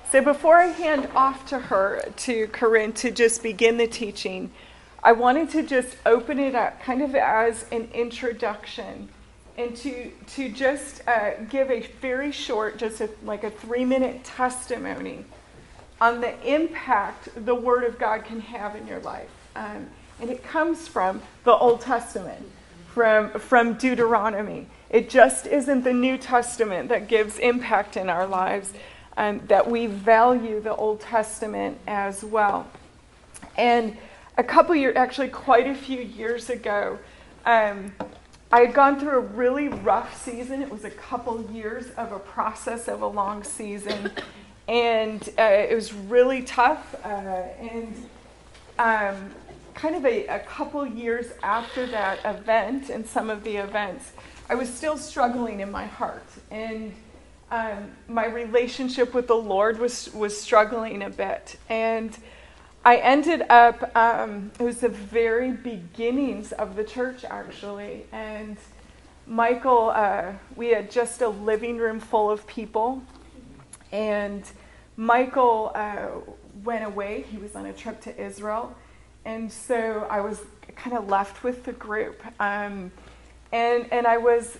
So before I hand off to her, to Corinne, to just begin the teaching, I wanted to just open it up kind of as an introduction and to just give a very short, just like a 3-minute testimony on the impact the Word of God can have in your life. And it comes from the Old Testament, from Deuteronomy. It just isn't the New Testament that gives impact in our lives. That we value the Old Testament as well. And actually quite a few years ago, I had gone through a really rough season. It was a couple years of a process of a long season. And it was really tough. Kind of a couple years after that event and some of the events, I was still struggling in my heart. And my relationship with the Lord was struggling a bit. And I ended up, it was the very beginnings of the church, actually. And Michael, we had just a living room full of people. And Michael went away. He was on a trip to Israel. And so I was kind of left with the group. And I was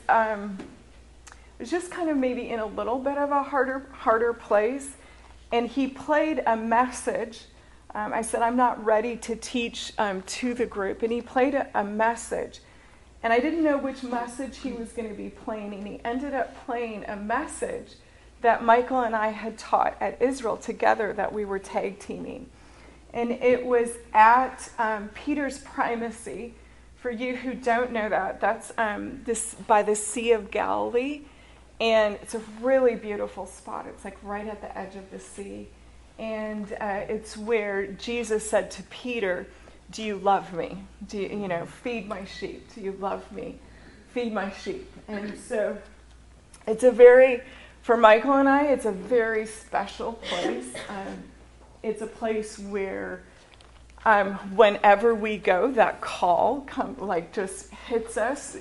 just kind of maybe in a little bit of a harder place. And he played a message. I said, I'm not ready to teach to the group. And he played a message. And I didn't know which message he was going to be playing. And he ended up playing a message that Michael and I had taught at Israel together that we were tag teaming. And it was at Peter's Primacy. For you who don't know that, that's this by the Sea of Galilee. And it's a really beautiful spot. It's like right at the edge of the sea. And it's where Jesus said to Peter, do you love me? Do you, feed my sheep? Do you love me? Feed my sheep. And so it's for Michael and I, it's a very special place. It's a place where whenever we go, that call just hits us,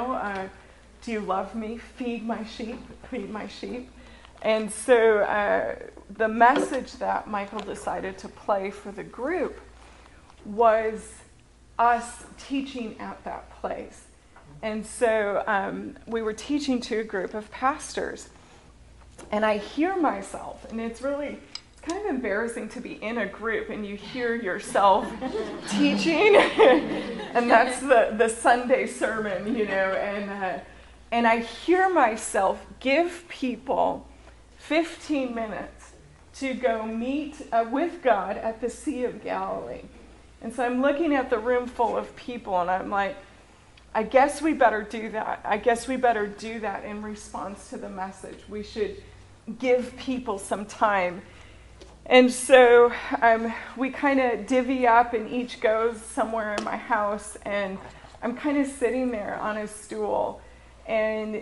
do you love me? Feed my sheep. Feed my sheep. And so the message that Michael decided to play for the group was us teaching at that place. And so we were teaching to a group of pastors. And I hear myself, and it's kind of embarrassing to be in a group and you hear yourself teaching. And that's the Sunday sermon, and I hear myself give people 15 minutes to go meet with God at the Sea of Galilee. And so I'm looking at the room full of people and I'm like, I guess we better do that. I guess we better do that in response to the message. We should give people some time. And so we kind of divvy up and each goes somewhere in my house. And I'm kind of sitting there on a stool and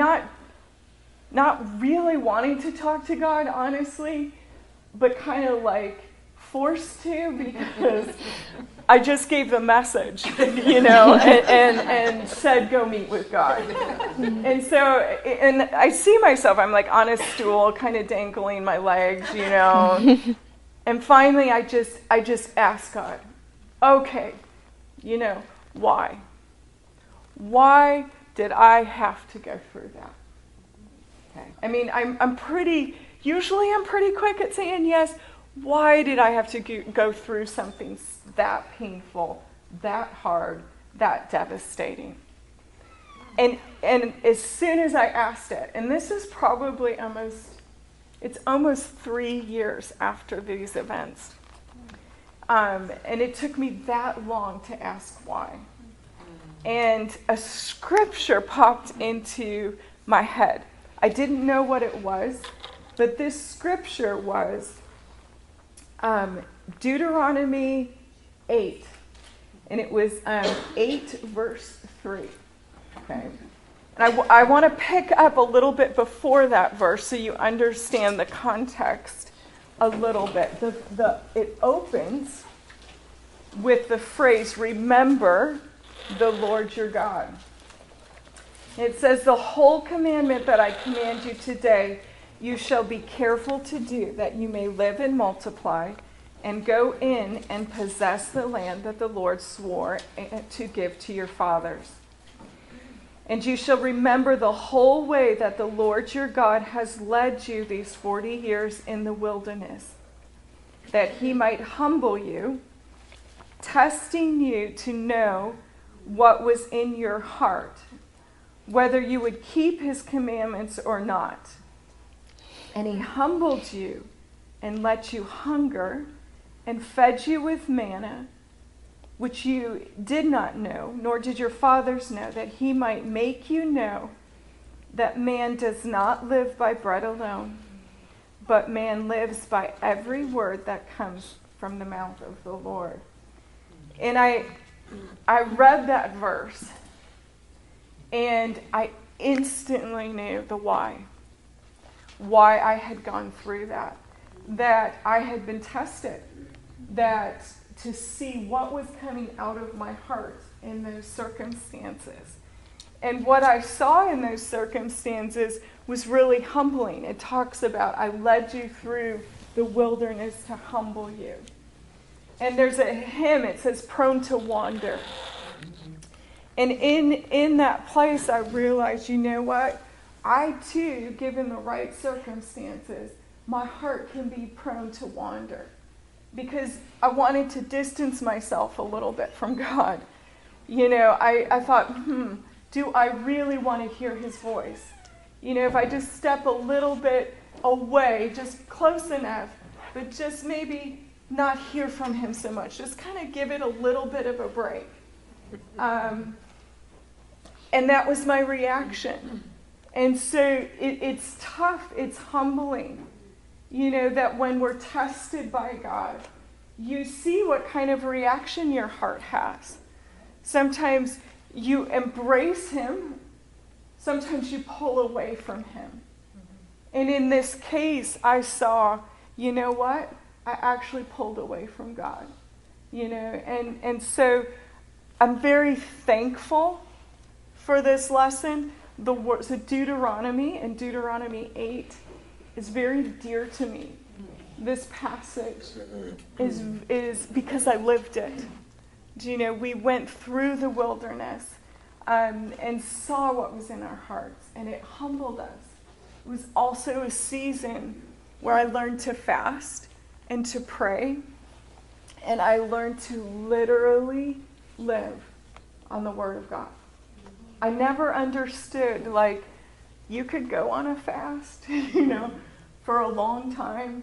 not really wanting to talk to God, honestly, but kind of like forced to because I just gave the message, and said, go meet with God. And so, and I see myself, I'm like on a stool, kind of dangling my legs, and finally I just asked God, okay, why? Why did I have to go through that? Okay. I mean, I'm pretty quick at saying yes. Why did I have to go through something that painful, that hard, that devastating? And as soon as I asked it, and this is probably almost 3 years after these events. And it took me that long to ask why. And a scripture popped into my head. I didn't know what it was, but this scripture was Deuteronomy 8. And it was 8 verse 3. Okay. And I want to pick up a little bit before that verse so you understand the context a little bit. It opens with the phrase, remember the Lord your God. It says, the whole commandment that I command you today you shall be careful to do, that you may live and multiply, and go in and possess the land that the Lord swore to give to your fathers. And you shall remember the whole way that the Lord your God has led you these 40 years in the wilderness, that he might humble you, testing you to know what was in your heart, whether you would keep his commandments or not. And he humbled you and let you hunger and fed you with manna, which you did not know, nor did your fathers know, that he might make you know that man does not live by bread alone, but man lives by every word that comes from the mouth of the Lord. And I read that verse, and I instantly knew the why I had gone through that I had been tested, that to see what was coming out of my heart in those circumstances. And what I saw in those circumstances was really humbling. It talks about, I led you through the wilderness to humble you. And there's a hymn, it says, prone to wander. And in that place, I realized, you know what? I too, given the right circumstances, my heart can be prone to wander. Because I wanted to distance myself a little bit from God. You know, I thought, do I really want to hear his voice? You know, if I just step a little bit away, just close enough, but just maybe not hear from him so much. Just kind of give it a little bit of a break. And that was my reaction. And so it's tough, it's humbling. You know, that when we're tested by God, you see what kind of reaction your heart has. Sometimes you embrace him, sometimes you pull away from him. And in this case, I saw, you know what? I actually pulled away from God. You know, and so I'm very thankful for this lesson. The Deuteronomy and Deuteronomy 8 is very dear to me. This passage is because I lived it. You know, we went through the wilderness and saw what was in our hearts, and it humbled us. It was also a season where I learned to fast and to pray, and I learned to literally live on the Word of God. I never understood, like, you could go on a fast, you know, for a long time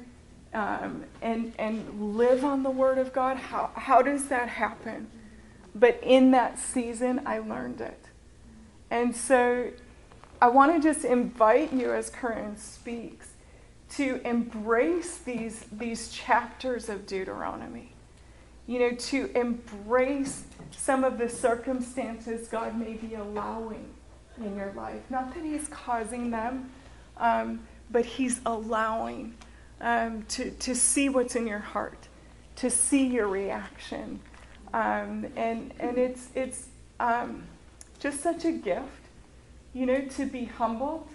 and live on the Word of God. How does that happen? But in that season, I learned it. And so I want to just invite you, as Corinne speaks, to embrace these chapters of Deuteronomy. You know, to embrace some of the circumstances God may be allowing in your life. Not that he's causing them, but he's allowing to see what's in your heart, to see your reaction. And it's just such a gift, you know, to be humbled.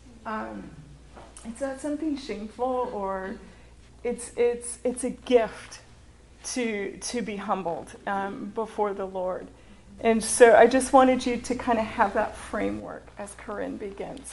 It's not something shameful, or it's a gift to be humbled before the Lord. And so I just wanted you to kind of have that framework as Corinne begins.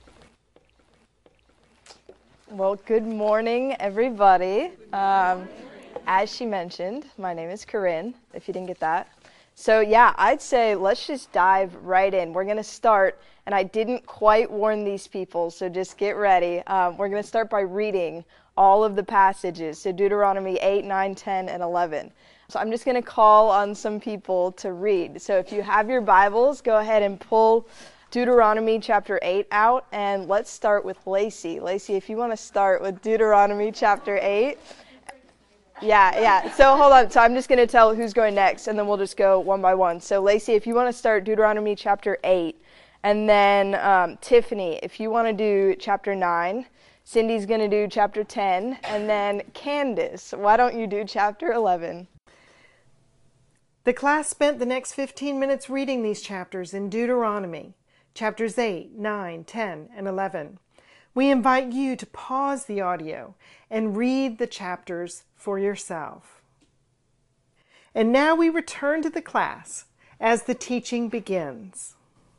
Well, good morning, everybody. As she mentioned, my name is Corinne, if you didn't get that. So yeah, I'd say let's just dive right in. We're going to start, and I didn't quite warn these people, so just get ready. We're going to start by reading all of the passages, so Deuteronomy 8, 9, 10, and 11. So I'm just going to call on some people to read. So if you have your Bibles, go ahead and pull Deuteronomy chapter 8 out, and let's start with Lacey. Lacey, if you want to start with Deuteronomy chapter 8. Yeah. So hold on. So I'm just going to tell who's going next, and then we'll just go one by one. So Lacey, if you want to start Deuteronomy chapter 8, and then Tiffany, if you want to do chapter 9, Cindy's going to do chapter 10, and then Candace, why don't you do chapter 11? The class spent the next 15 minutes reading these chapters in Deuteronomy, chapters 8, 9, 10, and 11. We invite you to pause the audio and read the chapters for yourself. And now we return to the class as the teaching begins.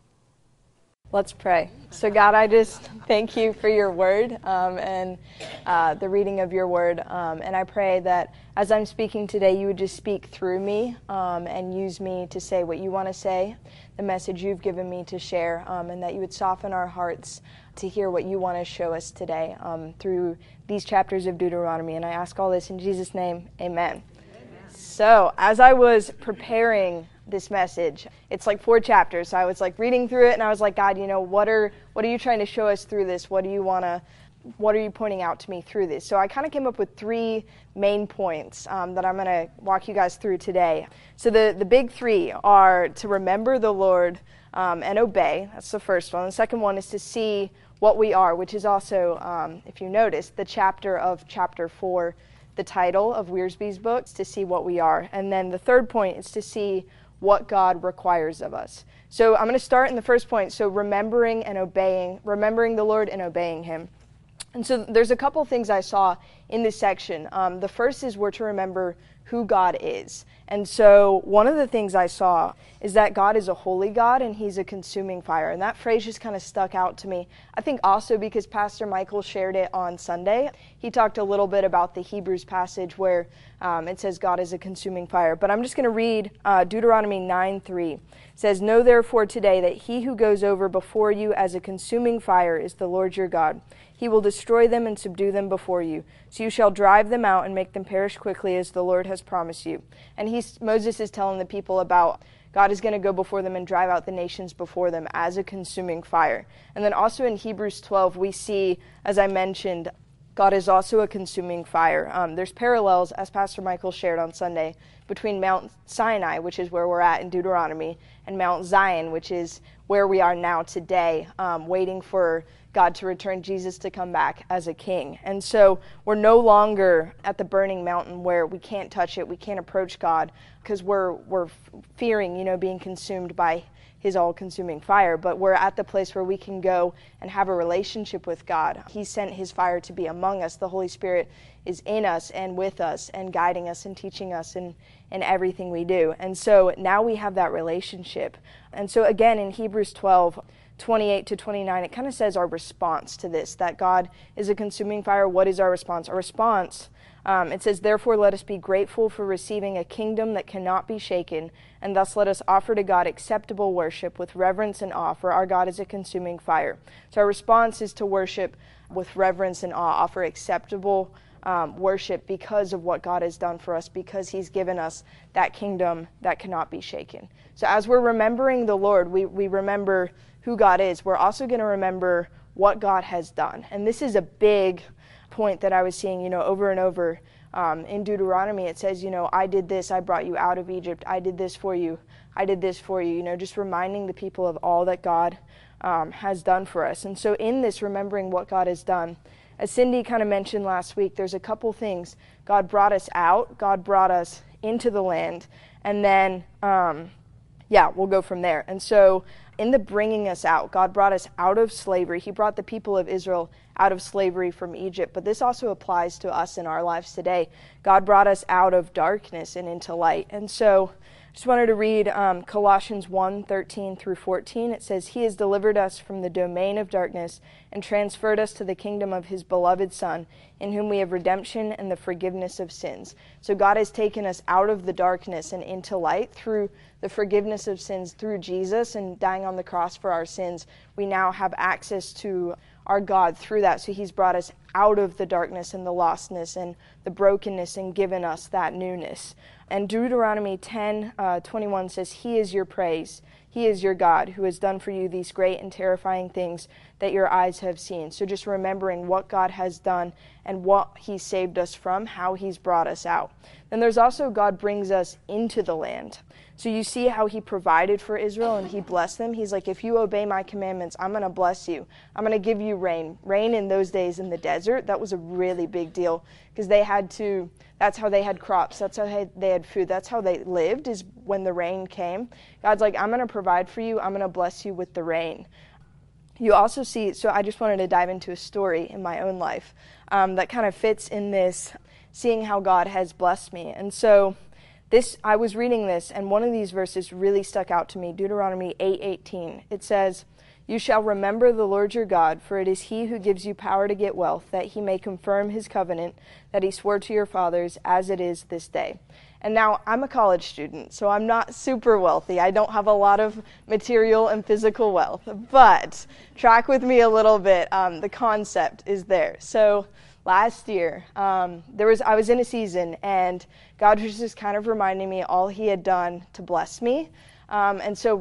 Let's pray. So God, I just thank you for your word and the reading of your word. And I pray that as I'm speaking today, you would just speak through me and use me to say what you want to say, the message you've given me to share, and that you would soften our hearts to hear what you want to show us today through these chapters of Deuteronomy. And I ask all this in Jesus' name, amen. So as I was preparing this message, it's like 4 chapters, so I was like reading through it and I was like, God, what are you trying to show us through this? What are you pointing out to me through this? So I kind of came up with 3 main points that I'm going to walk you guys through today. So the big 3 are to remember the Lord and obey. That's the first one. The second one is to see what we are, which is also, if you notice, the chapter of chapter 4, the title of Wiersbe's book, to see what we are. And then the third point is to see what God requires of us. So I'm going to start in the first point. So remembering the Lord and obeying him. And so there's a couple things I saw in this section. The first is we're to remember who God is. And so one of the things I saw is that God is a holy God and he's a consuming fire. And that phrase just kind of stuck out to me. I think also because Pastor Michael shared it on Sunday. He talked a little bit about the Hebrews passage where it says God is a consuming fire. But I'm just going to read Deuteronomy 9:3. It says, "Know therefore today that he who goes over before you as a consuming fire is the Lord your God. He will destroy them and subdue them before you. So you shall drive them out and make them perish quickly as the Lord has promised you." And Moses is telling the people about God is going to go before them and drive out the nations before them as a consuming fire. And then also in Hebrews 12, we see, as I mentioned, God is also a consuming fire. There's parallels, as Pastor Michael shared on Sunday, between Mount Sinai, which is where we're at in Deuteronomy, and Mount Zion, which is where we are now today, waiting for God to return, Jesus to come back as a king. And so we're no longer at the burning mountain where we can't touch it, we can't approach God, because we're fearing, being consumed by his all-consuming fire. But we're at the place where we can go and have a relationship with God. He sent his fire to be among us. The Holy Spirit is in us and with us and guiding us and teaching us in everything we do. And so now we have that relationship. And so again, in Hebrews 12:28-29, it kind of says our response to this, that God is a consuming fire. What is our response? Our response, it says, "Therefore let us be grateful for receiving a kingdom that cannot be shaken, and thus let us offer to God acceptable worship with reverence and awe, for our God is a consuming fire." So our response is to worship with reverence and awe, offer acceptable worship because of what God has done for us, because he's given us that kingdom that cannot be shaken. So as we're remembering the Lord, we remember who God is. We're also going to remember what God has done. And this is a big point that I was seeing, over and over in Deuteronomy. It says, I did this, I brought you out of Egypt, I did this for you, I did this for you, just reminding the people of all that God has done for us. And so in this, remembering what God has done, as Cindy kind of mentioned last week, there's a couple things. God brought us out, God brought us into the land, and then, we'll go from there. And so in the bringing us out, God brought us out of slavery. He brought the people of Israel out of slavery from Egypt. But this also applies to us in our lives today. God brought us out of darkness and into light. And so I just wanted to read Colossians 1:13-14. It says, "He has delivered us from the domain of darkness and transferred us to the kingdom of his beloved Son, in whom we have redemption and the forgiveness of sins." So God has taken us out of the darkness and into light through the forgiveness of sins through Jesus and dying on the cross for our sins. We now have access to our God through that. So he's brought us out of the darkness and the lostness and the brokenness and given us that newness. And Deuteronomy 10:21 says, "He is your praise. He is your God who has done for you these great and terrifying things that your eyes have seen." So just remembering what God has done and what he saved us from, how he's brought us out. Then there's also God brings us into the land. So you see how he provided for Israel and he blessed them. He's like, if you obey my commandments, I'm going to bless you. I'm going to give you rain. Rain in those days in the desert, that was a really big deal because that's how they had crops. That's how they had food. That's how they lived, is when the rain came. God's like, I'm going to provide for you. I'm going to bless you with the rain. you also see, so I just wanted to dive into a story in my own life that kind of fits in this, seeing how God has blessed me. And so I was reading this, and one of these verses really stuck out to me, Deuteronomy 8:18. It says, "You shall remember the Lord your God, for it is he who gives you power to get wealth, that he may confirm his covenant that he swore to your fathers, as it is this day." And now I'm a college student, so I'm not super wealthy. I don't have a lot of material and physical wealth, but track with me a little bit. The concept is there. So last year, I was in a season, and God was just kind of reminding me all he had done to bless me. And so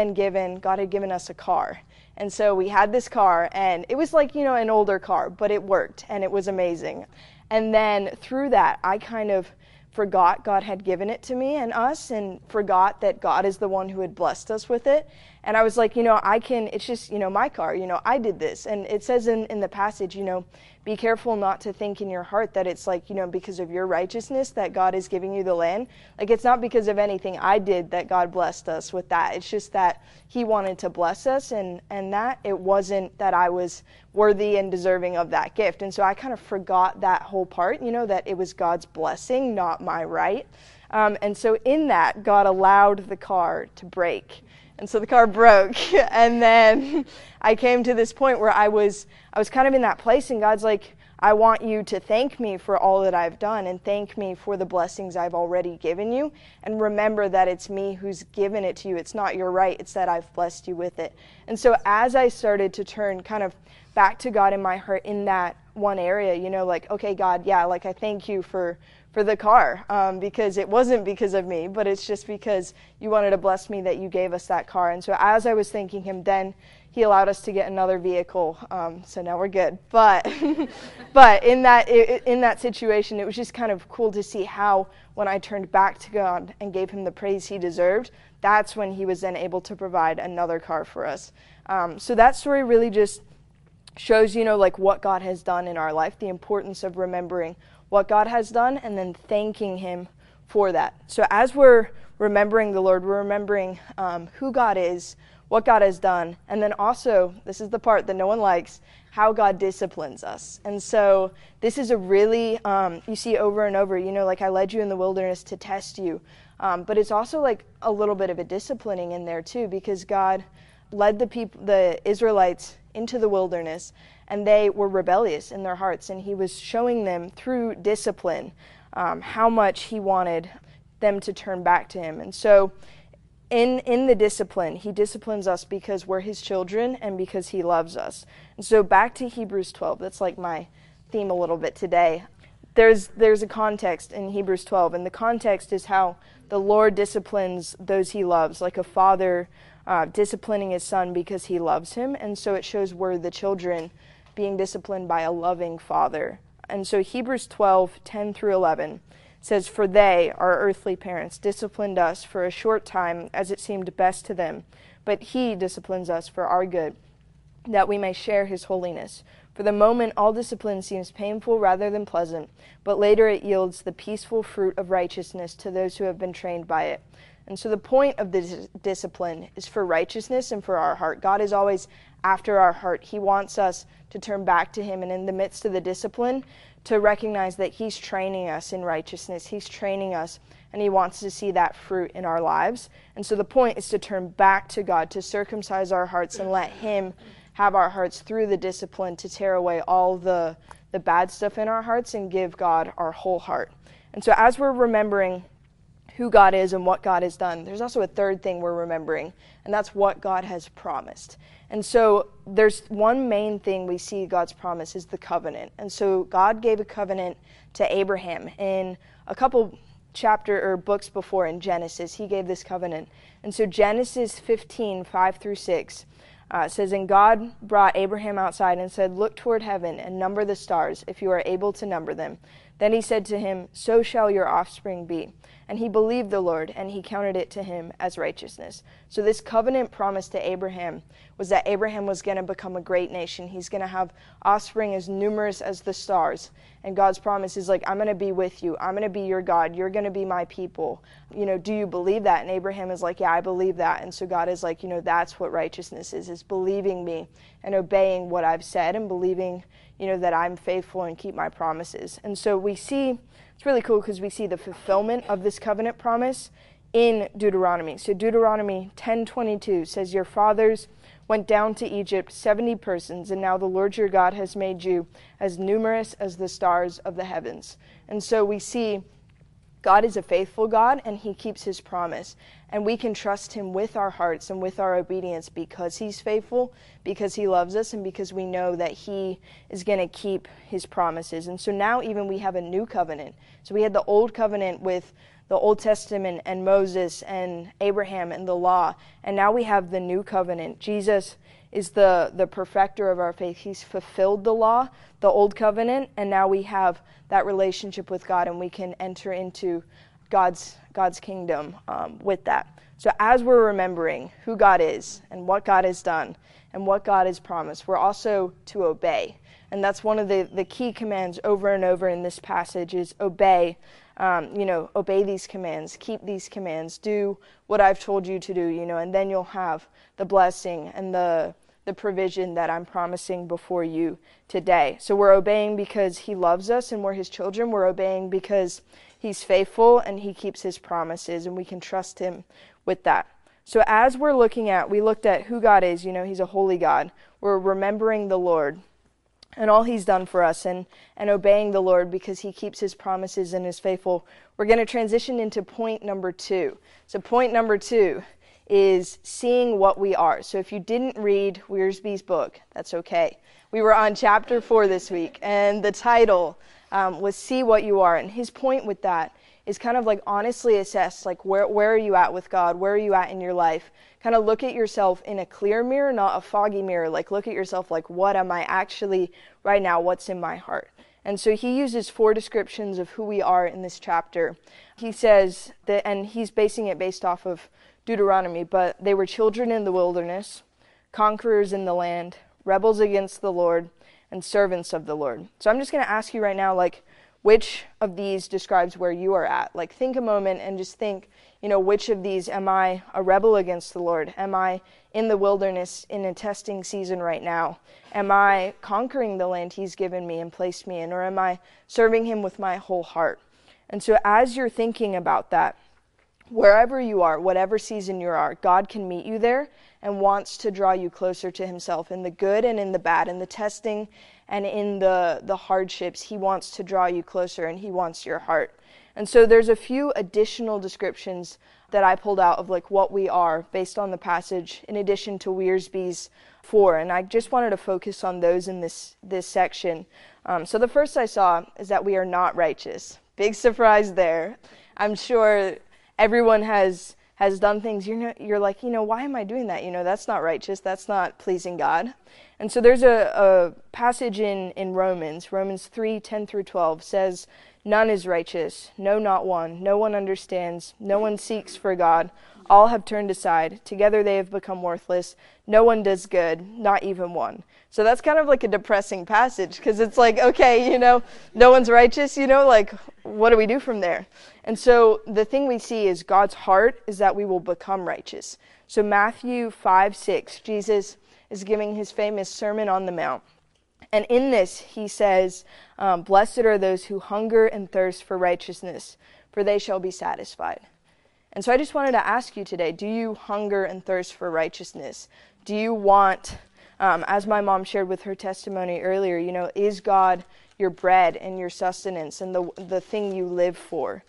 God had given us a car. And so we had this car, and it was like, an older car, but it worked, and it was amazing. And then through that, I kind of forgot God had given it to me and us, and forgot that God is the one who had blessed us with it. And I was like, it's just, my car, I did this. And it says in the passage, be careful not to think in your heart that it's like, because of your righteousness that God is giving you the land. Like, it's not because of anything I did that God blessed us with that. It's just that he wanted to bless us, and that it wasn't that I was worthy and deserving of that gift. And so I kind of forgot that whole part, that it was God's blessing, not my right. And so in that, God allowed the car to break. And so the car broke, and then I came to this point where I was kind of in that place, and God's like, I want you to thank me for all that I've done, and thank me for the blessings I've already given you, and remember that it's me who's given it to you. It's not your right, it's that I've blessed you with it. And so as I started to turn kind of back to God in my heart in that one area, like, okay, God, yeah, like I thank you for the car, because it wasn't because of me, but it's just because you wanted to bless me that you gave us that car. And so as I was thanking him, then he allowed us to get another vehicle, so now we're good. But in that situation, it was just kind of cool to see how when I turned back to God and gave him the praise he deserved, that's when he was then able to provide another car for us. So that story really just shows, like what God has done in our life, the importance of remembering what God has done and then thanking him for that. So as we're remembering the Lord, we're remembering who God is, what God has done, and then also, this is the part that no one likes, how God disciplines us. And so this is a really, you see over and over, like I led you in the wilderness to test you, but it's also like a little bit of a disciplining in there too, because God led the Israelites into the wilderness, and they were rebellious in their hearts, and he was showing them through discipline how much he wanted them to turn back to him. And so in the discipline, he disciplines us because we're his children and because he loves us. And so back to Hebrews 12, that's like my theme a little bit today. There's a context in Hebrews 12, and the context is how the Lord disciplines those he loves, like a father disciplining his son because he loves him. And so it shows we're the children being disciplined by a loving father. And so Hebrews 12:10 through 11 says, "For they, our earthly parents, disciplined us for a short time as it seemed best to them, but he disciplines us for our good, that we may share his holiness. For the moment, all discipline seems painful rather than pleasant, but later it yields the peaceful fruit of righteousness to those who have been trained by it." And so the point of the discipline is for righteousness and for our heart. God is always after our heart. He wants us to turn back to him, and in the midst of the discipline, to recognize that he's training us in righteousness. He's training us, and he wants to see that fruit in our lives. And so the point is to turn back to God, to circumcise our hearts and let him have our hearts through the discipline to tear away all the bad stuff in our hearts and give God our whole heart. And so as we're remembering who God is and what God has done, there's also a third thing we're remembering, and that's what God has promised. And so there's one main thing we see God's promise is the covenant. And so God gave a covenant to Abraham in a couple books before in Genesis. He gave this covenant. And so Genesis 15:5 through 6 says, "And God brought Abraham outside and said, 'Look toward heaven and number the stars, if you are able to number them.' Then he said to him, 'So shall your offspring be.' And he believed the Lord, and he counted it to him as righteousness." So this covenant promise to Abraham was that Abraham was going to become a great nation. He's going to have offspring as numerous as the stars. And God's promise is like, I'm going to be with you. I'm going to be your God. You're going to be my people. Do you believe that? And Abraham is like, yeah, I believe that. And so God is like, that's what righteousness is believing me and obeying what I've said and believing, that I'm faithful and keep my promises. And so we see, it's really cool because we see the fulfillment of this covenant promise in Deuteronomy. So Deuteronomy 10:22 says, your fathers went down to Egypt 70 persons, and now the Lord your God has made you as numerous as the stars of the heavens. And so we see God is a faithful God, and he keeps his promise. And we can trust him with our hearts and with our obedience because he's faithful, because he loves us, and because we know that he is going to keep his promises. And so now even we have a new covenant. So we had the old covenant with the Old Testament and Moses and Abraham and the law. And now we have the new covenant. Jesus is the perfecter of our faith. He's fulfilled the law, the old covenant, and now we have that relationship with God, and we can enter into God's kingdom with that. So as we're remembering who God is and what God has done and what God has promised, we're also to obey. And that's one of the key commands over and over in this passage is obey. Obey these commands, keep these commands, do what I've told you to do, and then you'll have the blessing and the provision that I'm promising before you today. So we're obeying because he loves us and we're his children. We're obeying because he's faithful and he keeps his promises, and we can trust him with that. So as we looked at who God is, he's a holy God. We're remembering the Lord and all he's done for us and obeying the Lord because he keeps his promises and is faithful. We're going to transition into point number 2. So point number 2 is seeing what we are. So if you didn't read Wiersbe's book, that's okay. We were on chapter 4 this week, and the title was See What You Are. And his point with that is kind of like honestly assess, like where are you at with God? Where are you at in your life? Kind of look at yourself in a clear mirror, not a foggy mirror. Like look at yourself like, what am I actually right now? What's in my heart? And so he uses 4 descriptions of who we are in this chapter. He says that, and he's basing it based off of Deuteronomy, but they were children in the wilderness, conquerors in the land, rebels against the Lord, and servants of the Lord. So I'm just going to ask you right now, like, which of these describes where you are at? Like, think a moment and just think, which of these am I a rebel against the Lord? Am I in the wilderness in a testing season right now? Am I conquering the land he's given me and placed me in? Or am I serving him with my whole heart? And so as you're thinking about that, wherever you are, whatever season you are, God can meet you there and wants to draw you closer to himself in the good and in the bad, in the testing and in the hardships. He wants to draw you closer and he wants your heart. And so there's a few additional descriptions that I pulled out of like what we are based on the passage in addition to Wiersbe's 4. And I just wanted to focus on those in this section. So the first I saw is that we are not righteous. Big surprise there. I'm sure everyone has done things you're like, why am I doing that? That's not righteous. That's not pleasing God. And so there's a passage in Romans 3:10-12 says, none is righteous, no, not one. No one understands. No one seeks for God. All have turned aside. Together they have become worthless. No one does good, not even one. So that's kind of like a depressing passage because it's like, okay, no one's righteous, like, what do we do from there? And so the thing we see is God's heart is that we will become righteous. So Matthew 5:6, Jesus is giving his famous Sermon on the Mount. And in this, he says, blessed are those who hunger and thirst for righteousness, for they shall be satisfied. And so I just wanted to ask you today, do you hunger and thirst for righteousness? Do you want, as my mom shared with her testimony earlier, is God your bread and your sustenance and the thing you live for?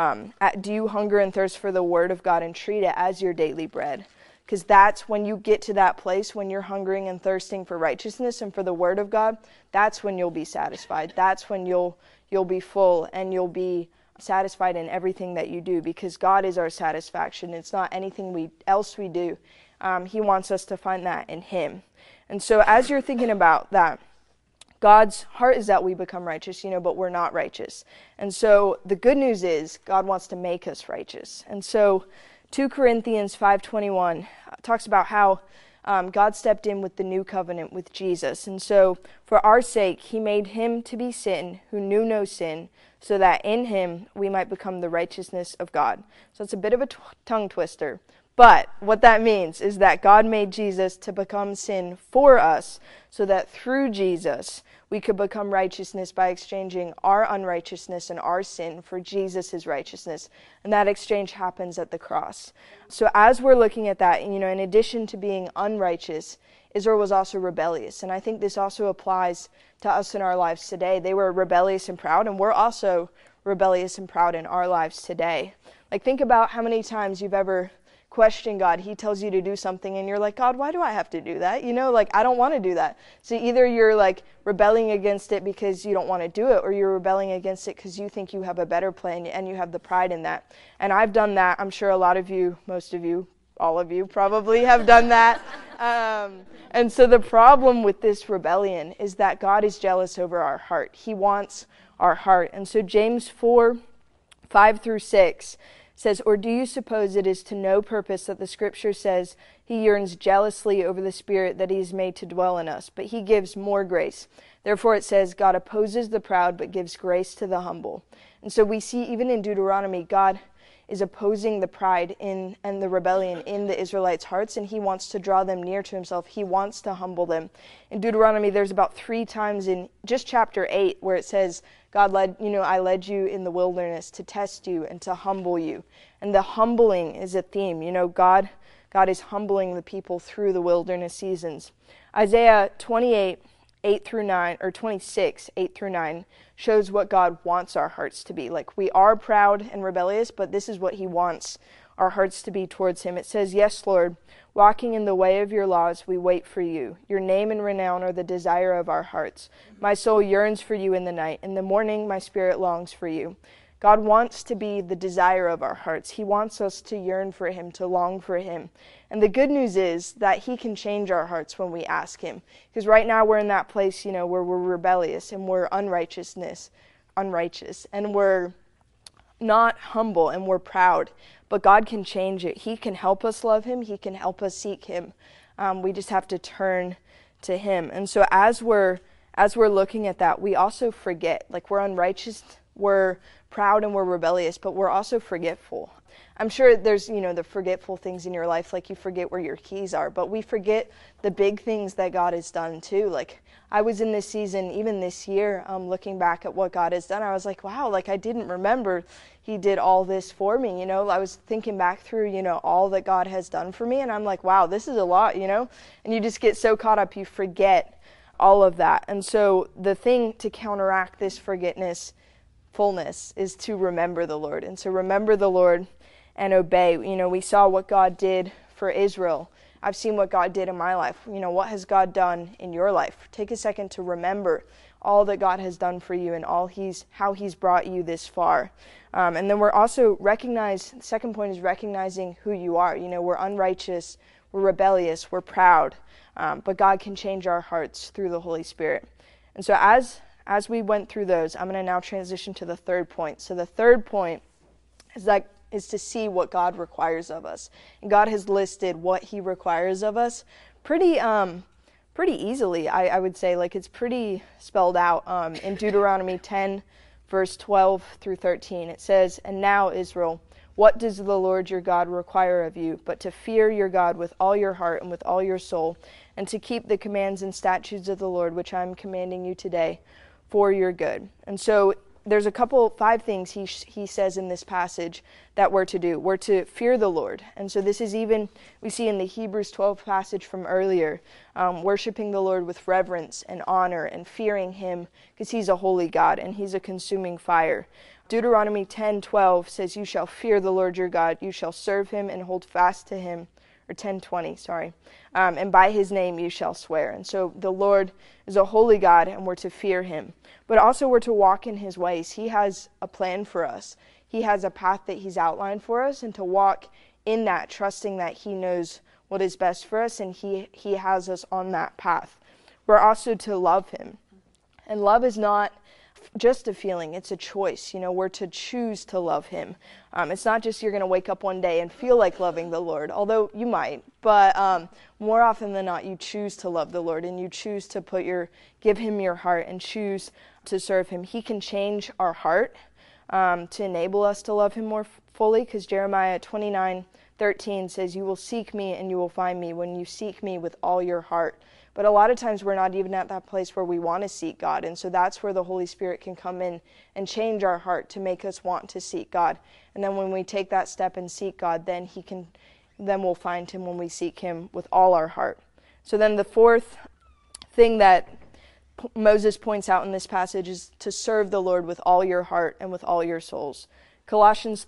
Do you hunger and thirst for the Word of God and treat it as your daily bread? Because that's when you get to that place, when you're hungering and thirsting for righteousness and for the Word of God, that's when you'll be satisfied. That's when you'll be full and you'll be satisfied in everything that you do, because God is our satisfaction. It's not anything else we do. He wants us to find that in him. And so as you're thinking about that, God's heart is that we become righteous, but we're not righteous. And so the good news is God wants to make us righteous. And so 2 Corinthians 5:21 talks about how God stepped in with the new covenant with Jesus. And so for our sake, he made him to be sin who knew no sin, so that in him we might become the righteousness of God. So it's a bit of a tongue twister. But what that means is that God made Jesus to become sin for us, so that through Jesus we could become righteousness by exchanging our unrighteousness and our sin for Jesus' righteousness. And that exchange happens at the cross. So as we're looking at that, in addition to being unrighteous, Israel was also rebellious. And I think this also applies to us in our lives today. They were rebellious and proud, and we're also rebellious and proud in our lives today. Like, think about how many times you've ever question God. He tells you to do something and you're like, God, why do I have to do that? I don't want to do that. So either you're like rebelling against it because you don't want to do it, or you're rebelling against it because you think you have a better plan and you have the pride in that. And I've done that. I'm sure a lot of you, most of you, all of you probably have done that. And so the problem with this rebellion is that God is jealous over our heart. He wants our heart. And so James 4:5-6 says, or do you suppose it is to no purpose that the scripture says he yearns jealously over the Spirit that he has made to dwell in us, but he gives more grace. Therefore it says, God opposes the proud, but gives grace to the humble. And so we see even in Deuteronomy, God is opposing the pride and the rebellion in the Israelites' hearts, and he wants to draw them near to himself. He wants to humble them. In Deuteronomy, there's about 3 times in just chapter 8 where it says, God I led you in the wilderness to test you and to humble you. And the humbling is a theme. God is humbling the people through the wilderness seasons. Isaiah 26, 8-9 shows what God wants our hearts to be. Like, we are proud and rebellious, but this is what he wants our hearts to be towards him. It says, yes, Lord, walking in the way of your laws, we wait for you. Your name and renown are the desire of our hearts. My soul yearns for you in the night. In the morning, my spirit longs for you. God wants to be the desire of our hearts. He wants us to yearn for him, to long for him. And the good news is that he can change our hearts when we ask him. Because right now we're in that place, where we're rebellious and we're unrighteous, and we're not humble and we're proud. But God can change it. He can help us love him. He can help us seek him. We just have to turn to him. And so as we're looking at that, we also forget. Like, we're unrighteous, we're proud, and we're rebellious, but we're also forgetful. I'm sure there's, the forgetful things in your life, like you forget where your keys are, but we forget the big things that God has done too. Like, I was in this season, even this year, looking back at what God has done, I was like, wow, I didn't remember he did all this for me. I was thinking back through, all that God has done for me, and I'm like, wow, this is a lot, and you just get so caught up, you forget all of that. And so the thing to counteract this forgetfulness is to remember the Lord. And so remember the Lord and obey. We saw what God did for Israel. I've seen what God did in my life. What has God done in your life? Take a second to remember all that God has done for you and how he's brought you this far. And then we're also the second point is recognizing who you are. We're unrighteous, we're rebellious, we're proud, but God can change our hearts through the Holy Spirit. And so as we went through those, I'm going to now transition to the third point. So the third point is to see what God requires of us. And God has listed what he requires of us pretty easily, I would say. Like, it's pretty spelled out in Deuteronomy 10, verse 12-13. It says, and now, Israel, what does the Lord your God require of you, but to fear your God with all your heart and with all your soul, and to keep the commands and statutes of the Lord, which I am commanding you today, for your good. And so there's 5 things he says in this passage that we're to do. We're to fear the Lord. And so this is even, we see in the Hebrews 12 passage from earlier, worshiping the Lord with reverence and honor and fearing him because he's a holy God and he's a consuming fire. Deuteronomy 10:12 says, you shall fear the Lord your God. You shall serve him and hold fast to him. Or 10:20, sorry. And by his name you shall swear. And so the Lord is a holy God, and we're to fear him. But also we're to walk in his ways. He has a plan for us. He has a path that he's outlined for us, and to walk in that, trusting that he knows what is best for us, and he has us on that path. We're also to love him. And love is not just a feeling. It's a choice. We're to choose to love him. It's not just you're going to wake up one day and feel like loving the Lord, although you might. But more often than not, you choose to love the Lord, and you choose to give him your heart and choose to serve him. He can change our heart to enable us to love him more fully, because Jeremiah 29:13 says, "You will seek me and you will find me when you seek me with all your heart." But a lot of times we're not even at that place where we want to seek God. And so that's where the Holy Spirit can come in and change our heart to make us want to seek God. And then when we take that step and seek God, then we'll find him when we seek him with all our heart. So then the fourth thing that Moses points out in this passage is to serve the Lord with all your heart and with all your souls. Colossians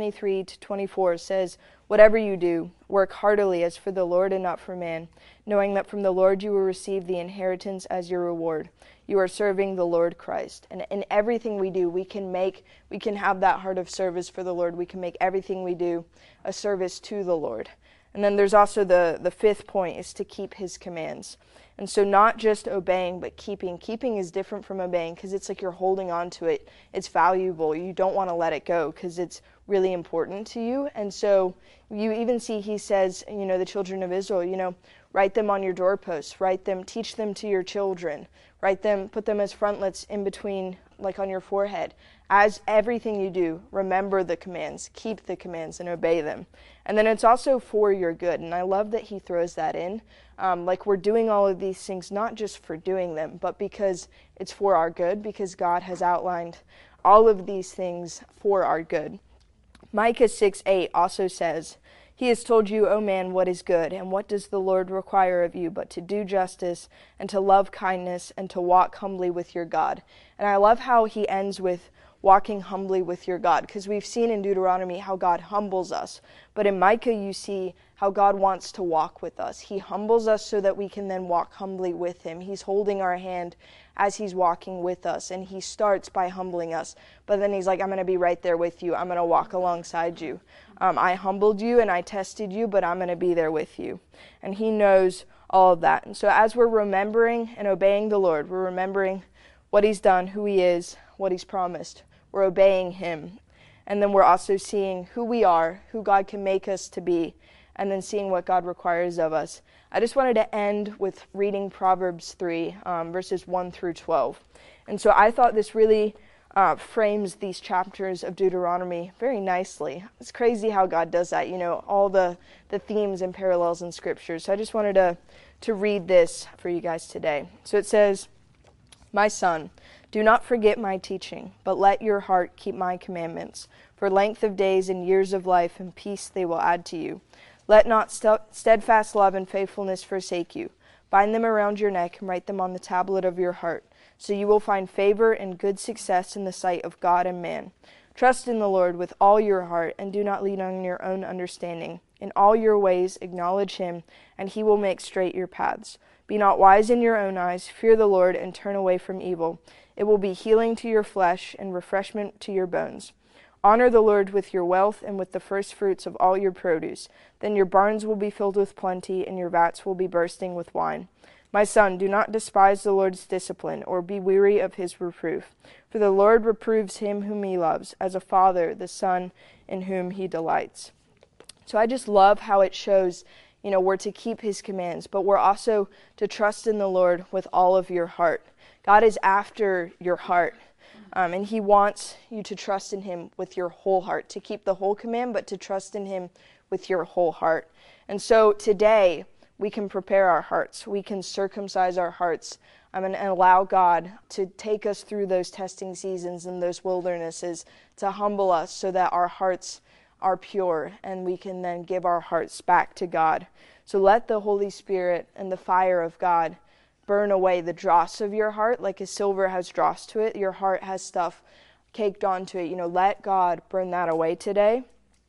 3:23-24 says, "Whatever you do, work heartily as for the Lord and not for man, knowing that from the Lord you will receive the inheritance as your reward. You are serving the Lord Christ." And in everything we do, we can have that heart of service for the Lord. We can make everything we do a service to the Lord. And then there's also the fifth point is to keep his commands. And so not just obeying, but keeping. Keeping is different from obeying because it's like you're holding on to it. It's valuable. You don't want to let it go because it's really important to you. And so you even see he says, the children of Israel, write them on your doorposts, teach them to your children, put them as frontlets in between, like on your forehead. As everything you do, remember the commands, keep the commands, and obey them. And then it's also for your good. And I love that he throws that in. We're doing all of these things not just for doing them, but because it's for our good, because God has outlined all of these things for our good. Micah 6:8 also says, "He has told you, O man, what is good, and what does the Lord require of you but to do justice and to love kindness and to walk humbly with your God." And I love how he ends with walking humbly with your God, because we've seen in Deuteronomy how God humbles us. But in Micah, you see how God wants to walk with us. He humbles us so that we can then walk humbly with him. He's holding our hand as he's walking with us, and he starts by humbling us. But then he's like, I'm going to be right there with you. I'm going to walk alongside you. I humbled you and I tested you, but I'm going to be there with you. And he knows all of that. And so as we're remembering and obeying the Lord, we're remembering what he's done, who he is, what he's promised. We're obeying him. And then we're also seeing who we are, who God can make us to be, and then seeing what God requires of us. I just wanted to end with reading Proverbs 3, verses 1 through 12. And so I thought this really frames these chapters of Deuteronomy very nicely. It's crazy how God does that, all the themes and parallels in Scripture. So I just wanted to read this for you guys today. So it says, "My son, do not forget my teaching, but let your heart keep my commandments. For length of days and years of life and peace they will add to you. Let not steadfast love and faithfulness forsake you. Bind them around your neck and write them on the tablet of your heart, so you will find favor and good success in the sight of God and man. Trust in the Lord with all your heart and do not lean on your own understanding. In all your ways acknowledge him, and he will make straight your paths. Be not wise in your own eyes. Fear the Lord and turn away from evil. It will be healing to your flesh and refreshment to your bones. Honor the Lord with your wealth and with the first fruits of all your produce. Then your barns will be filled with plenty, and your vats will be bursting with wine. My son, do not despise the Lord's discipline, or be weary of his reproof. For the Lord reproves him whom he loves, as a father the son in whom he delights." So I just love how it shows, we're to keep his commands, but we're also to trust in the Lord with all of your heart. God is after your heart. And he wants you to trust in him with your whole heart, to keep the whole command, but to trust in him with your whole heart. And so today, we can prepare our hearts. We can circumcise our hearts and allow God to take us through those testing seasons and those wildernesses to humble us so that our hearts are pure and we can then give our hearts back to God. So let the Holy Spirit and the fire of God burn away the dross of your heart. Like a silver has dross to it, your heart has stuff caked onto it. Let God burn that away today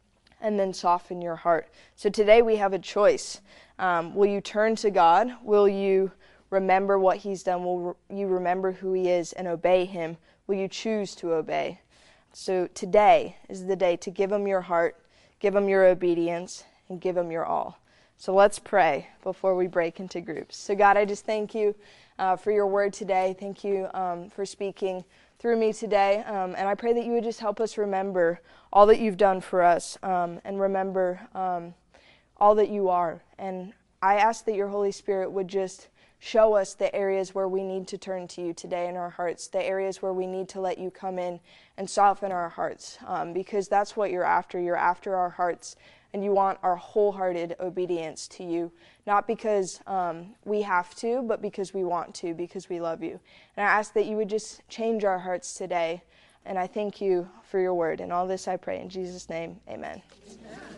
and then soften your heart. So today we have a choice. Will you turn to God? Will you remember what he's done? Will you remember who he is and obey him? Will you choose to obey? So today is the day to give him your heart, give him your obedience, and give him your all. So let's pray before we break into groups. So God, I just thank you for your word today. Thank you for speaking through me today. And I pray that you would just help us remember all that you've done for us, and remember all that you are. And I ask that your Holy Spirit would just show us the areas where we need to turn to you today in our hearts, the areas where we need to let you come in and soften our hearts, because that's what you're after. You're after our hearts, and you want our wholehearted obedience to you, not because we have to, but because we want to, because we love you. And I ask that you would just change our hearts today, and I thank you for your word. And all this I pray in Jesus' name, amen.